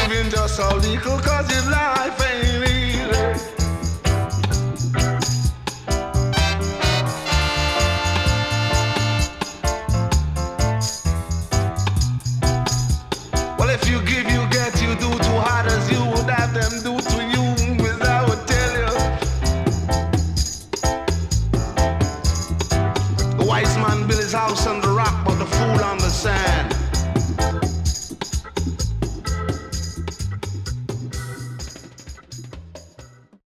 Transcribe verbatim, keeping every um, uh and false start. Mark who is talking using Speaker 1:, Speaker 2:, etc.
Speaker 1: living just a little cause your life ain't easy. Well, if you give, you get, you do too hard as you would have them do to you, as I would tell you. The wise man built his house on the rock, but the fool on the sand.